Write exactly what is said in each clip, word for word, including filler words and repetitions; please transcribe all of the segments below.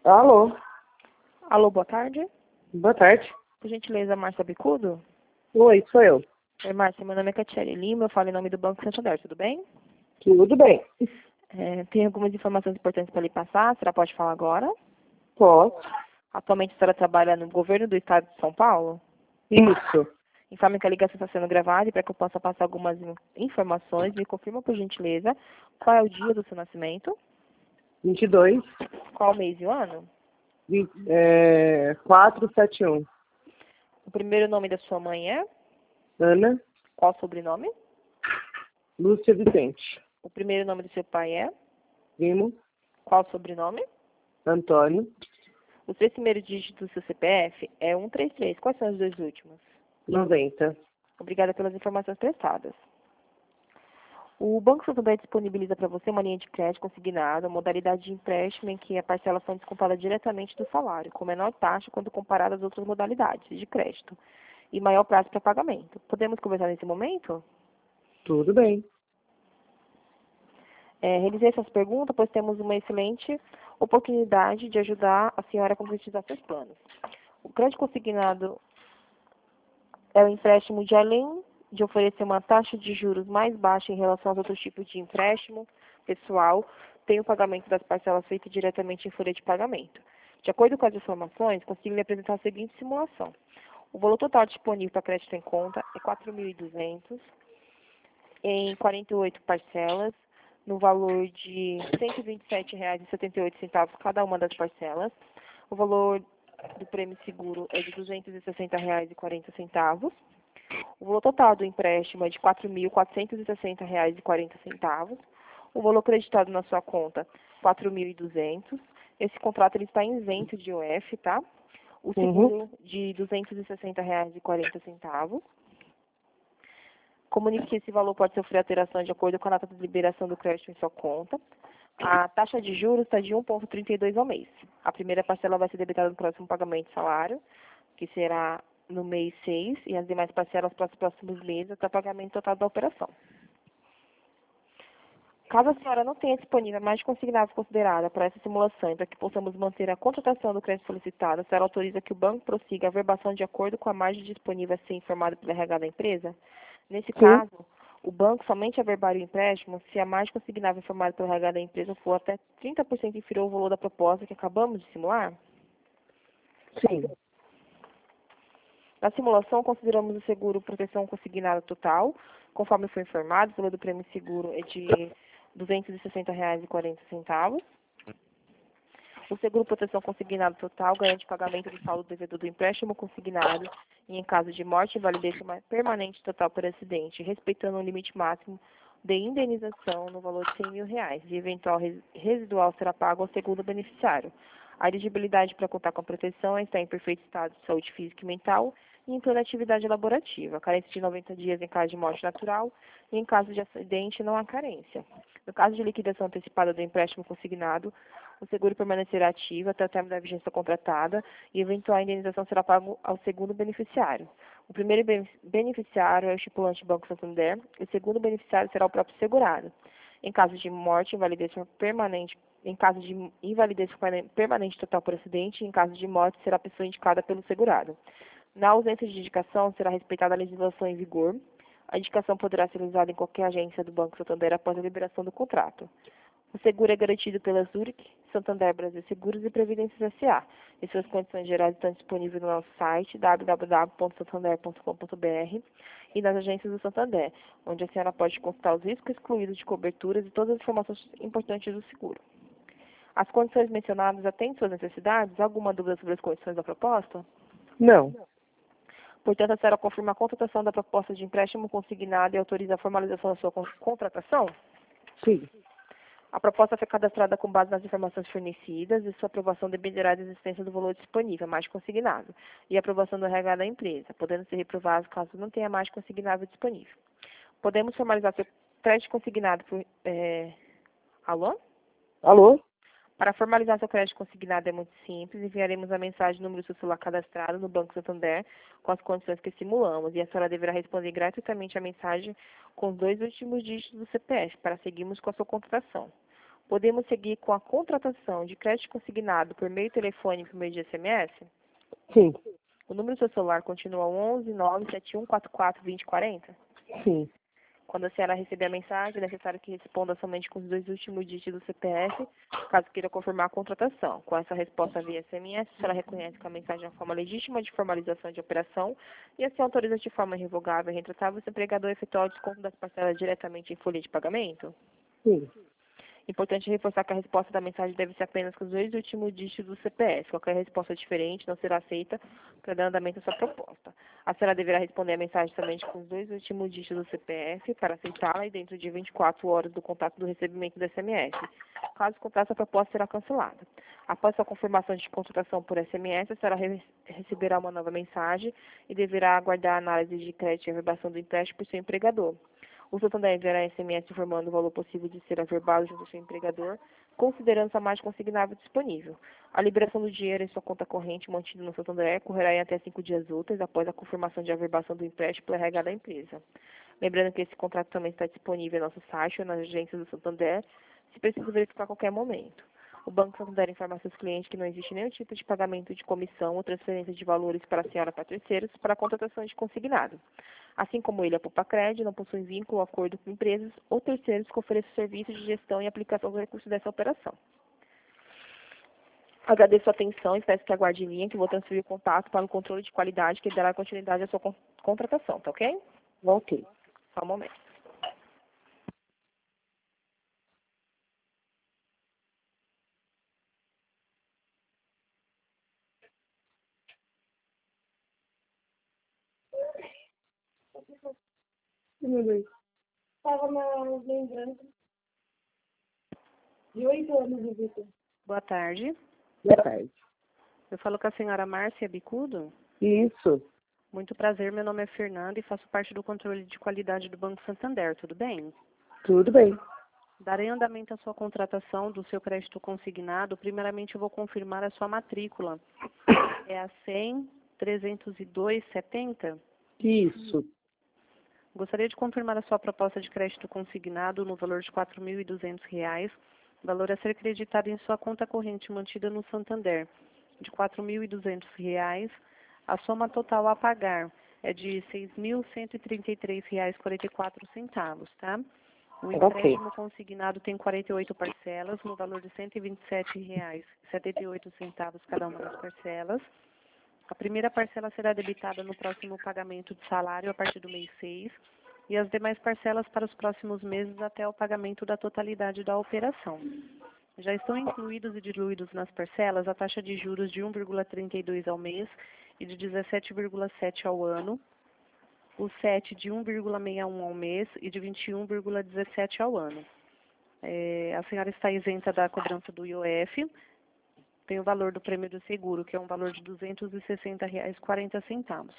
Alô, Alô, boa tarde. boa tarde. Por gentileza, Márcia Bicudo? Oi, sou eu. Oi, Márcia, meu nome é Catiele Lima, eu falo em nome do Banco Santander, tudo bem? Tudo bem? É, tem algumas informações importantes para lhe passar, a senhora pode falar agora? Posso? Atualmente a senhora trabalha no governo do estado de São Paulo? Isso. Informe que a ligação está sendo gravada e para que eu possa passar algumas in- informações, me confirma por gentileza qual é o dia do seu nascimento, vinte e dois, qual o mês e o ano, vinte, é, quatrocentos e setenta e um. o primeiro nome da sua mãe é, Ana qual o sobrenome, Lúcia Vicente. o primeiro nome do seu pai é, Primo qual o sobrenome, Antônio os três primeiros dígitos do seu C P F é cento e trinta e três. Quais são os dois últimos? noventa. Obrigada pelas informações prestadas. O Banco Santander disponibiliza para você uma linha de crédito consignada, modalidade de empréstimo em que a parcela são descontada diretamente do salário, com menor taxa quando comparada às outras modalidades de crédito e maior prazo para pagamento. Podemos conversar nesse momento? Tudo bem. É, realizei essas perguntas, pois temos uma excelente oportunidade de ajudar a senhora a concretizar seus planos. O crédito consignado é o empréstimo de, além de oferecer uma taxa de juros mais baixa em relação aos outros tipos de empréstimo pessoal, tem o pagamento das parcelas feito diretamente em folha de pagamento. De acordo com as informações, consigo lhe apresentar a seguinte simulação. O valor total disponível para crédito em conta é quatro mil e duzentos em quarenta e oito parcelas, no valor de cento e vinte e sete reais e setenta e oito centavos cada uma das parcelas. O valor do prêmio seguro é de duzentos e sessenta reais e quarenta centavos. O valor total do empréstimo é de quatro mil quatrocentos e sessenta reais e quarenta centavos. O valor creditado na sua conta, quatro mil e duzentos. Esse contrato ele está isento de I O F, tá? O Uhum. seguro de duzentos e sessenta reais e quarenta centavos. Comunique que esse valor pode sofrer alteração de acordo com a data de liberação do crédito em sua conta. A taxa de juros está de um vírgula trinta e dois ao mês. A primeira parcela vai ser debitada no próximo pagamento de salário, que será no mês seis, e as demais parcelas para os próximos meses até o pagamento total da operação. Caso a senhora não tenha disponível a margem consignada considerada para essa simulação e para que possamos manter a contratação do crédito solicitado, a senhora autoriza que o banco prossiga a verbação de acordo com a margem disponível a ser informada pelo R H da empresa? Nesse Sim. caso, o banco somente averbaria o empréstimo se a margem consignada informada pelo R H da empresa for até trinta por cento inferior ao valor da proposta que acabamos de simular? Sim. Na simulação, consideramos o seguro proteção consignada total, conforme foi informado, o valor do prêmio seguro é de duzentos e sessenta reais e quarenta centavos. O seguro proteção consignado total garante pagamento do saldo devedor do empréstimo consignado e em caso de morte, invalidez permanente total por acidente, respeitando o limite máximo de indenização no valor de cem mil reais e eventual res- residual será pago ao segundo beneficiário. A elegibilidade para contar com a proteção é estar em perfeito estado de saúde física e mental e em plena atividade laborativa. Carência de noventa dias em caso de morte natural e em caso de acidente não há carência. No caso de liquidação antecipada do empréstimo consignado, o seguro permanecerá ativo até o término da vigência contratada e eventual indenização será pago ao segundo beneficiário. O primeiro ben- beneficiário é o estipulante Banco Santander e o segundo beneficiário será o próprio segurado. Em caso de morte, invalidez permanente, em caso de invalidez permanente total por acidente, em caso de morte, será a pessoa indicada pelo segurado. Na ausência de indicação, será respeitada a legislação em vigor. A indicação poderá ser usada em qualquer agência do Banco Santander após a liberação do contrato. O seguro é garantido pela Zurich, Santander Brasil Seguros e Previdências S A E suas condições gerais estão disponíveis no nosso site w w w ponto santander ponto com ponto b r e nas agências do Santander, onde a senhora pode consultar os riscos excluídos de coberturas e todas as informações importantes do seguro. As condições mencionadas atendem suas necessidades? Alguma dúvida sobre as condições da proposta? Não. Portanto, a senhora confirma a contratação da proposta de empréstimo consignado e autoriza a formalização da sua con- contratação? Sim. A proposta foi cadastrada com base nas informações fornecidas e sua aprovação dependerá da existência do valor disponível, mais consignado, e a aprovação do R H da empresa, podendo ser reprovado caso não tenha mais consignável disponível. Podemos formalizar seu crédito consignado por... É... Alô? Alô? Para formalizar seu crédito consignado é muito simples, enviaremos a mensagem número do seu celular cadastrado no Banco Santander com as condições que simulamos e a senhora deverá responder gratuitamente a mensagem com os dois últimos dígitos do C P F para seguirmos com a sua contratação. Podemos seguir com a contratação de crédito consignado por meio telefônico e por meio de S M S? Sim. O número do seu celular continua onze nove sete um quatro quatro dois zero quatro zero? Sim. Quando a senhora receber a mensagem, é necessário que responda somente com os dois últimos dígitos do C P F, caso queira confirmar a contratação. Com essa resposta via S M S, a senhora reconhece que a mensagem é uma forma legítima de formalização de operação e assim autoriza de forma revogável e retratável o seu empregador a efetuar o desconto das parcelas diretamente em folha de pagamento? Sim. Importante reforçar que a resposta da mensagem deve ser apenas com os dois últimos dígitos do C P F. Qualquer resposta diferente não será aceita para dar andamento à sua proposta. A senhora deverá responder a mensagem somente com os dois últimos dígitos do C P F para aceitá-la e dentro de vinte e quatro horas do contato do recebimento do S M S. Caso contrário, a proposta será cancelada. Após sua confirmação de contratação por S M S, a senhora re receberá uma nova mensagem e deverá aguardar a análise de crédito e averbação do empréstimo por seu empregador. O Santander enviará S M S informando o valor possível de ser averbado junto ao seu empregador, considerando a margem consignável disponível. A liberação do dinheiro em sua conta corrente mantida no Santander ocorrerá em até cinco dias úteis após a confirmação de averbação do empréstimo pela R H da empresa. Lembrando que esse contrato também está disponível em nosso site ou nas agências do Santander, se preciso verificar a qualquer momento. O Banco Santander informa a seus clientes que não existe nenhum tipo de pagamento de comissão ou transferência de valores para a senhora para terceiros para a contratação de consignado. Assim como ele, a Poupa-Cred não possui vínculo ou acordo com empresas ou terceiros que ofereçam serviços de gestão e aplicação dos recursos dessa operação. Agradeço a atenção e peço que aguarde em linha, que vou transferir o contato para o controle de qualidade que dará continuidade à sua con contratação, tá ok? Ok. Só um momento. Meu Deus. Estava na lembrança de oito anos de vida. Boa tarde. Boa tarde. Eu falo com a senhora Márcia Bicudo. Isso. Muito prazer, meu nome é Fernanda e faço parte do controle de qualidade do Banco Santander, tudo bem? Tudo bem. Darei andamento à sua contratação do seu crédito consignado. Primeiramente, eu vou confirmar a sua matrícula. É a cem, trezentos e dois, setenta? Isso. Gostaria de confirmar a sua proposta de crédito consignado no valor de quatro mil e duzentos reais, valor a ser creditado em sua conta corrente mantida no Santander, de quatro mil e duzentos reais. A soma total a pagar é de seis mil cento e trinta e três reais e quarenta e quatro centavos, tá? O empréstimo Ok. consignado tem quarenta e oito parcelas, no valor de cento e vinte e sete reais e setenta e oito centavos cada uma das parcelas. A primeira parcela será debitada no próximo pagamento de salário a partir do mês seis e as demais parcelas para os próximos meses até o pagamento da totalidade da operação. Já estão incluídos e diluídos nas parcelas a taxa de juros de um vírgula trinta e dois ao mês e de dezessete vírgula sete ao ano, o S E T de um vírgula sessenta e um ao mês e de vinte e um vírgula dezessete ao ano. É, a senhora está isenta da cobrança do I O F, tem o valor do prêmio do seguro, que é um valor de duzentos e sessenta reais e quarenta centavos.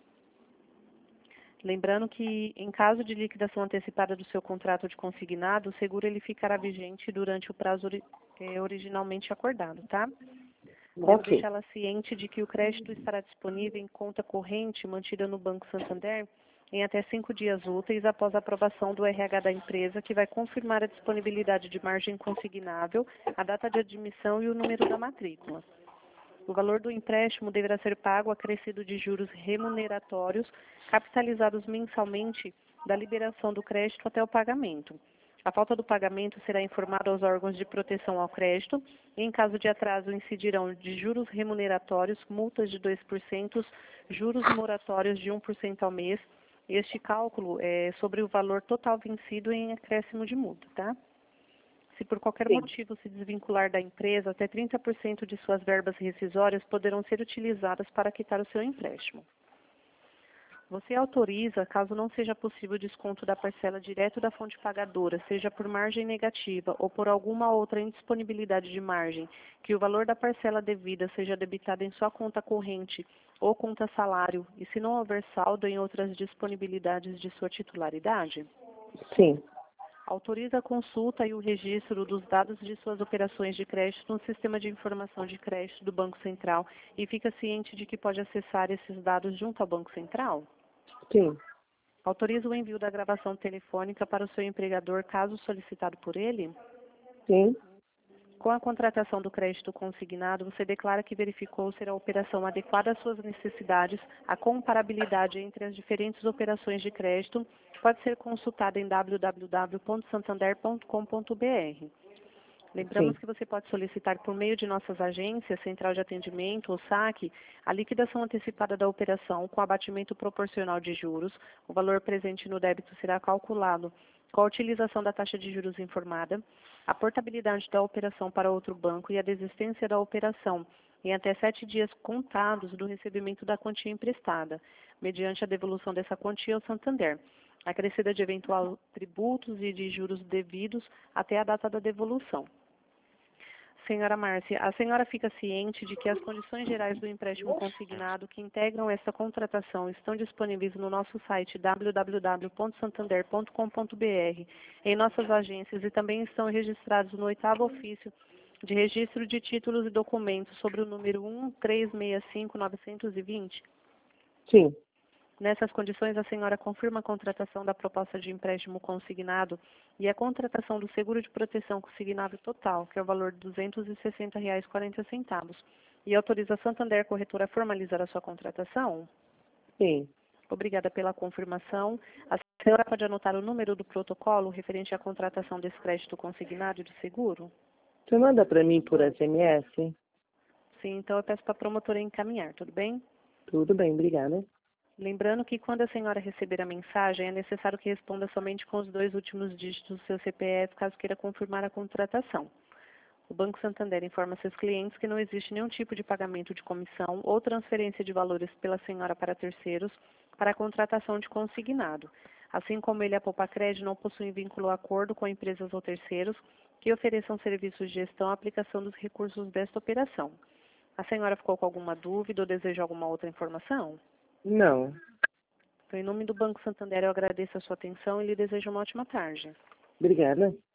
Lembrando que, em caso de liquidação antecipada do seu contrato de consignado, o seguro ele ficará vigente durante o prazo ori eh, originalmente acordado, tá? Devo Ok. deixá-la ciente de que o crédito estará disponível em conta corrente mantida no Banco Santander em até cinco dias úteis após a aprovação do R H da empresa, que vai confirmar a disponibilidade de margem consignável, a data de admissão e o número da matrícula. O valor do empréstimo deverá ser pago acrescido de juros remuneratórios, capitalizados mensalmente da liberação do crédito até o pagamento. A falta do pagamento será informada aos órgãos de proteção ao crédito e, em caso de atraso, incidirão de juros remuneratórios, multas de dois por cento, juros moratórios de um por cento ao mês. Este cálculo é sobre o valor total vencido em acréscimo de multa, tá? Se por qualquer Sim. motivo se desvincular da empresa, até trinta por cento de suas verbas rescisórias poderão ser utilizadas para quitar o seu empréstimo. Você autoriza, caso não seja possível o desconto da parcela direto da fonte pagadora, seja por margem negativa ou por alguma outra indisponibilidade de margem, que o valor da parcela devida seja debitado em sua conta corrente ou conta salário, e se não houver saldo em outras disponibilidades de sua titularidade? Sim. Autoriza a consulta e o registro dos dados de suas operações de crédito no Sistema de Informação de Crédito do Banco Central e fica ciente de que pode acessar esses dados junto ao Banco Central? Sim. Autoriza o envio da gravação telefônica para o seu empregador, caso solicitado por ele? Sim. Com a contratação do crédito consignado, você declara que verificou ser a operação adequada às suas necessidades. A comparabilidade entre as diferentes operações de crédito pode ser consultada em w w w ponto santander ponto com ponto b r. Lembramos Sim. que você pode solicitar por meio de nossas agências, central de atendimento ou saque, a liquidação antecipada da operação com abatimento proporcional de juros. O valor presente no débito será calculado com a utilização da taxa de juros informada, a portabilidade da operação para outro banco e a desistência da operação em até sete dias contados do recebimento da quantia emprestada, mediante a devolução dessa quantia ao Santander, acrescida de eventual tributos e de juros devidos até a data da devolução. Senhora Márcia, a senhora fica ciente de que as condições gerais do empréstimo consignado que integram esta contratação estão disponíveis no nosso site w w w ponto santander ponto com ponto b r, em nossas agências e também estão registrados no oitavo ofício de registro de títulos e documentos sobre o número um três seis cinco nove dois zero? Sim. Nessas condições, a senhora confirma a contratação da proposta de empréstimo consignado e a contratação do seguro de proteção consignado total, que é o valor de duzentos e sessenta reais e quarenta centavos, e autoriza a Santander Corretora a formalizar a sua contratação? Sim. Obrigada pela confirmação. A senhora pode anotar o número do protocolo referente à contratação desse crédito consignado e do seguro? Você manda para mim por S M S? Sim, então eu peço para a promotora encaminhar, tudo bem? Tudo bem, obrigada. Lembrando que quando a senhora receber a mensagem, é necessário que responda somente com os dois últimos dígitos do seu C P F, caso queira confirmar a contratação. O Banco Santander informa seus clientes que não existe nenhum tipo de pagamento de comissão ou transferência de valores pela senhora para terceiros para a contratação de consignado. Assim como ele, a Poupacred, não possui vínculo ou acordo com empresas ou terceiros que ofereçam serviços de gestão e aplicação dos recursos desta operação. A senhora ficou com alguma dúvida ou deseja alguma outra informação? Não. Então, em nome do Banco Santander, eu agradeço a sua atenção e lhe desejo uma ótima tarde. Obrigada.